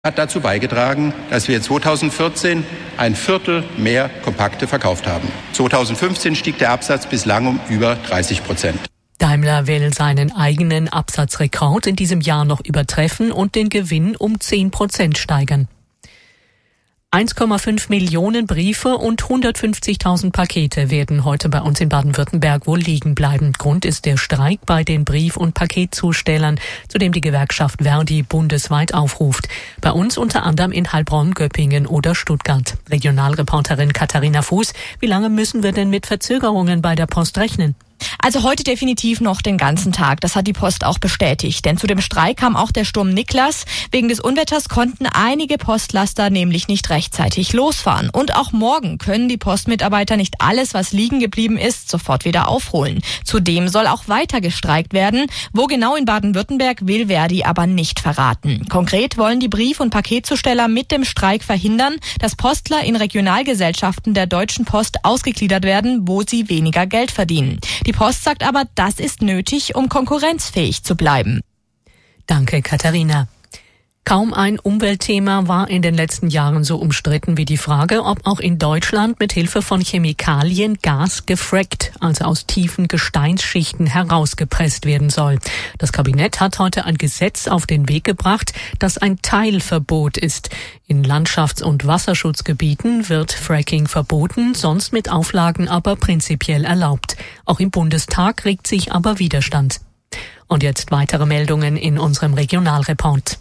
Hat dazu beigetragen, dass wir 2014 ein Viertel mehr Kompakte verkauft haben. 2015 stieg der Absatz bislang um über 30%. Daimler will seinen eigenen Absatzrekord in diesem Jahr noch übertreffen und den Gewinn um 10% steigern. 1,5 Millionen Briefe und 150.000 Pakete werden heute bei uns in Baden-Württemberg wohl liegen bleiben. Grund ist der Streik bei den Brief- und Paketzustellern, zu dem die Gewerkschaft Verdi bundesweit aufruft. Bei uns unter anderem in Heilbronn, Göppingen oder Stuttgart. Regionalreporterin Katharina Fuß, wie lange müssen wir denn mit Verzögerungen bei der Post rechnen? Also heute definitiv noch den ganzen Tag. Das hat die Post auch bestätigt. Denn zu dem Streik kam auch der Sturm Niklas. Wegen des Unwetters konnten einige Postlaster nämlich nicht rechtzeitig losfahren. Und auch morgen können die Postmitarbeiter nicht alles, was liegen geblieben ist, sofort wieder aufholen. Zudem soll auch weiter gestreikt werden. Wo genau in Baden-Württemberg will Verdi aber nicht verraten. Konkret wollen die Brief- und Paketzusteller mit dem Streik verhindern, dass Postler in Regionalgesellschaften der Deutschen Post ausgegliedert werden, wo sie weniger Geld verdienen. Die Post sagt aber, das ist nötig, um konkurrenzfähig zu bleiben. Danke, Katharina. Kaum ein Umweltthema war in den letzten Jahren so umstritten wie die Frage, ob auch in Deutschland mit Hilfe von Chemikalien Gas gefrackt, also aus tiefen Gesteinsschichten herausgepresst werden soll. Das Kabinett hat heute ein Gesetz auf den Weg gebracht, das ein Teilverbot ist. In Landschafts- und Wasserschutzgebieten wird Fracking verboten, sonst mit Auflagen aber prinzipiell erlaubt. Auch im Bundestag regt sich aber Widerstand. Und jetzt weitere Meldungen in unserem Regionalreport.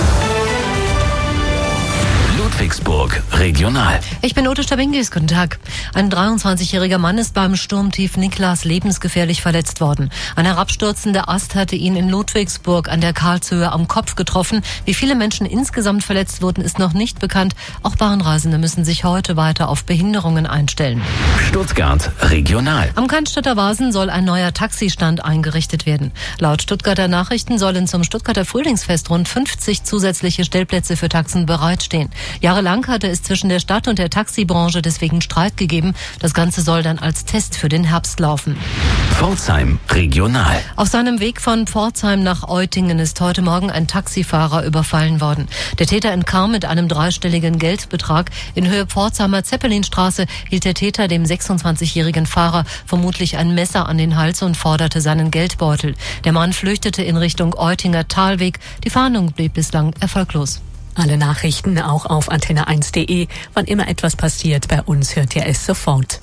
Ludwigsburg Regional. Ich bin Ute Stabingis, guten Tag. Ein 23-jähriger Mann ist beim Sturmtief Niklas lebensgefährlich verletzt worden. Ein herabstürzender Ast hatte ihn in Ludwigsburg an der Karlshöhe am Kopf getroffen. Wie viele Menschen insgesamt verletzt wurden, ist noch nicht bekannt. Auch Bahnreisende müssen sich heute weiter auf Behinderungen einstellen. Stuttgart Regional. Am Cannstatter Wasen soll ein neuer Taxistand eingerichtet werden. Laut Stuttgarter Nachrichten sollen zum Stuttgarter Frühlingsfest rund 50 zusätzliche Stellplätze für Taxen bereitstehen. Jahrelang hatte es zwischen der Stadt und der Taxibranche deswegen Streit gegeben. Das Ganze soll dann als Test für den Herbst laufen. Pforzheim Regional. Auf seinem Weg von Pforzheim nach Eutingen ist heute Morgen ein Taxifahrer überfallen worden. Der Täter entkam mit einem dreistelligen Geldbetrag. In Höhe Pforzheimer Zeppelinstraße hielt der Täter dem 26-jährigen Fahrer vermutlich ein Messer an den Hals und forderte seinen Geldbeutel. Der Mann flüchtete in Richtung Eutinger Talweg. Die Fahndung blieb bislang erfolglos. Alle Nachrichten auch auf antenne1.de. Wann immer etwas passiert, bei uns hört ihr es sofort.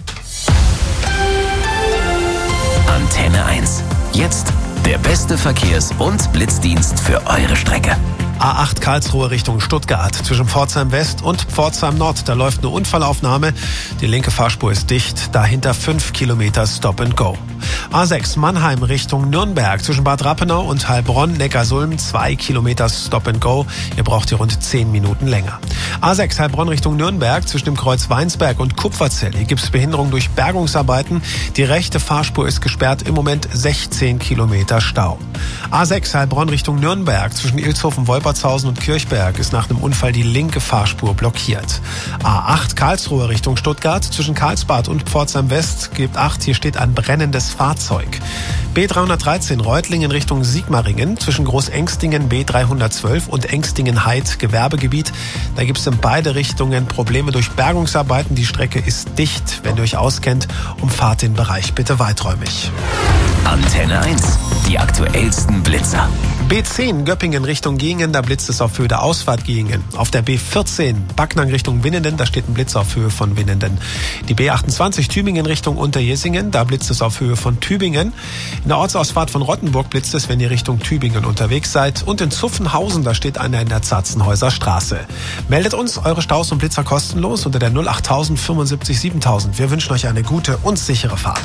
Antenne 1. Jetzt der beste Verkehrs- und Blitzdienst für eure Strecke. A8 Karlsruhe Richtung Stuttgart. Zwischen Pforzheim West und Pforzheim Nord. Da läuft eine Unfallaufnahme. Die linke Fahrspur ist dicht. Dahinter 5 Kilometer Stop and Go. A6 Mannheim Richtung Nürnberg. Zwischen Bad Rappenau und Heilbronn, Neckarsulm 2 Kilometer Stop and Go. Ihr braucht hier rund 10 Minuten länger. A6 Heilbronn Richtung Nürnberg. Zwischen dem Kreuz Weinsberg und Kupferzell. Hier gibt es Behinderung durch Bergungsarbeiten. Die rechte Fahrspur ist gesperrt. Im Moment 16 Kilometer Stau. A6 Heilbronn Richtung Nürnberg. Zwischen Ilshofen, Wolpertshausen und Kirchberg ist nach einem Unfall die linke Fahrspur blockiert. A8 Karlsruhe Richtung Stuttgart. Zwischen Karlsbad und Pforzheim West gibt 8. Hier steht ein brennendes Fahrzeug. B313 Reutlingen Richtung Sigmaringen. Zwischen Großengstingen B312 und Engstingen-Heid Gewerbegebiet. Da gibt es in beide Richtungen Probleme durch Bergungsarbeiten. Die Strecke ist dicht. Wenn ihr euch auskennt, umfahrt den Bereich bitte weiträumig. Antenne 1. Die aktuellsten Blitzer. B10 Göppingen Richtung Giengen, da blitzt es auf Höhe der Ausfahrt Giengen. Auf der B14 Backnang Richtung Winnenden, da steht ein Blitz auf Höhe von Winnenden. Die B28 Tübingen Richtung Unterjesingen, da blitzt es auf Höhe von Tübingen. In der Ortsausfahrt von Rottenburg blitzt es, wenn ihr Richtung Tübingen unterwegs seid. Und in Zuffenhausen, da steht einer in der Zarzenhäuser Straße. Meldet uns eure Staus und Blitzer kostenlos unter der 08000 75 7000. Wir wünschen euch eine gute und sichere Fahrt.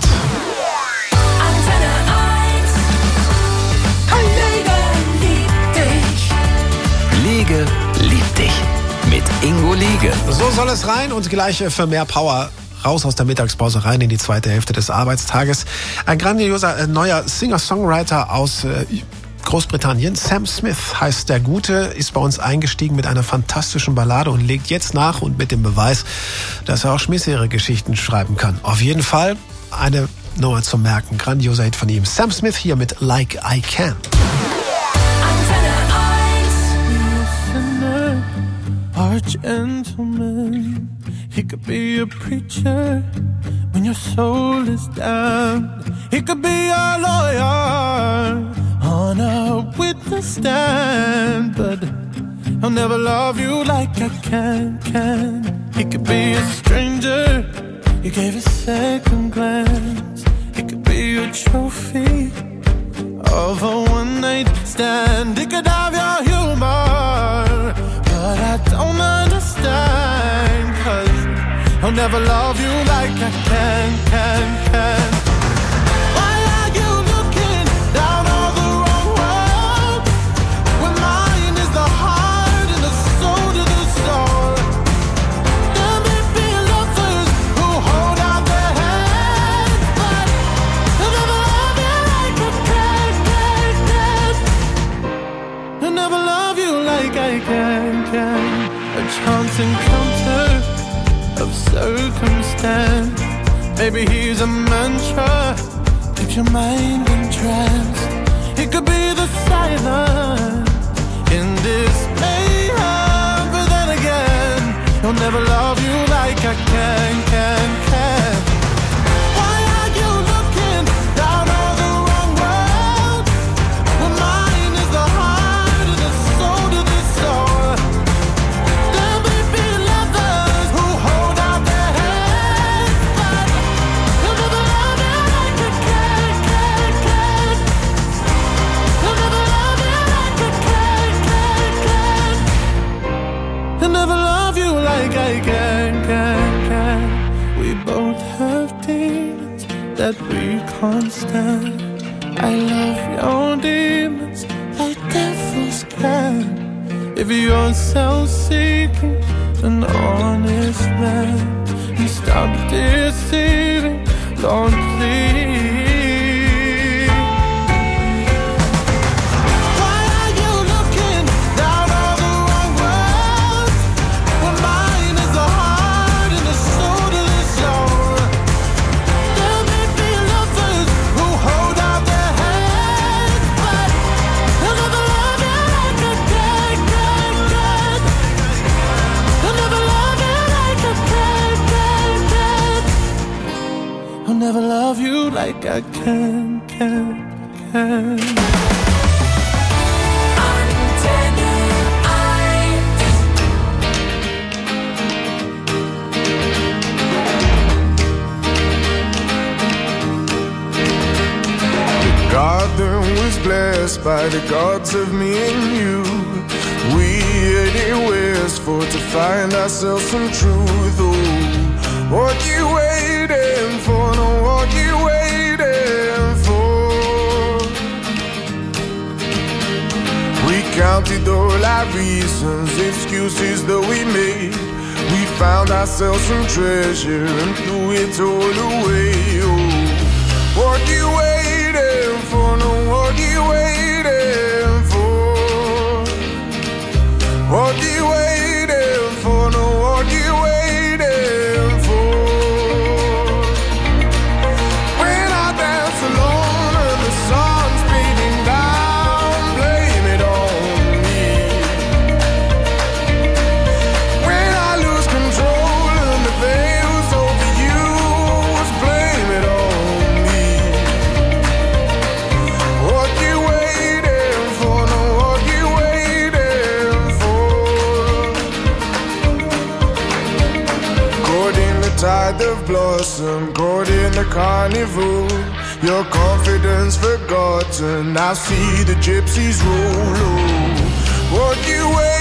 Liege liebt dich mit Ingo Liege. So soll es rein und gleich für mehr Power raus aus der Mittagspause rein in die zweite Hälfte des Arbeitstages. Ein grandioser neuer Singer-Songwriter aus Großbritannien. Sam Smith heißt der Gute, ist bei uns eingestiegen mit einer fantastischen Ballade und legt jetzt nach und mit dem Beweis, dass er auch schmissige Geschichten schreiben kann. Auf jeden Fall eine Nummer zum Merken. Grandioser Hit von ihm. Sam Smith hier mit Like I Can. are gentlemen. He could be a preacher when your soul is down. He could be a lawyer on a witness stand, but I'll never love you like I can. He could be a stranger you gave a second glance. He could be a trophy of a one-night stand. He could have your humor, but I don't understand, 'cause I'll never love you like I can. Why are you looking down all the wrong road, when mine is the heart and the soul to the soul? There may be lovers who hold out their hands, but I'll never love you like I can. I'll never love you like I can. A chance encounter of circumstance. Maybe he's a mantra, keeps your mind entranced. He could be the silence in this mayhem, but then again, he'll never love you like I can. Why are you looking down all the wrong road, when mine is the heart and the soul to the soul? There may be lovers who hold out their hands, but he'll never love you like I can. He'll never love you like I can. He'll never love you like I can. We both have demons that we can't stand. I love your demons like devils can. If you're self-seeking, an honest man, and stop deceiving, Lord, please. Why are you looking down all the wrong road, when mine is the heart and the soul to the soul? There may be lovers who hold out their hands, but they'll never love you like I can. They'll never love you like I can. I'll never love you like I can. Garden was blessed by the gods of me and you. We headed westward to find ourselves some truth. Oh, what you waiting for? No, what you waiting for? We counted all our reasons, excuses that we made. We found ourselves some treasure and threw it all away. Oh, what you waiting for? No, what you waiting for? What you waiting for? No, what you waiting for? When I dance alone and the sun's beating down, blame it on me. When I lose control and the veil's overused, blame it on me. What you waiting for? No, what you waiting for? Caught in the tide of blossom, caught in the carnival. Your confidence forgotten, I see the gypsies roll. Oh, what you waiting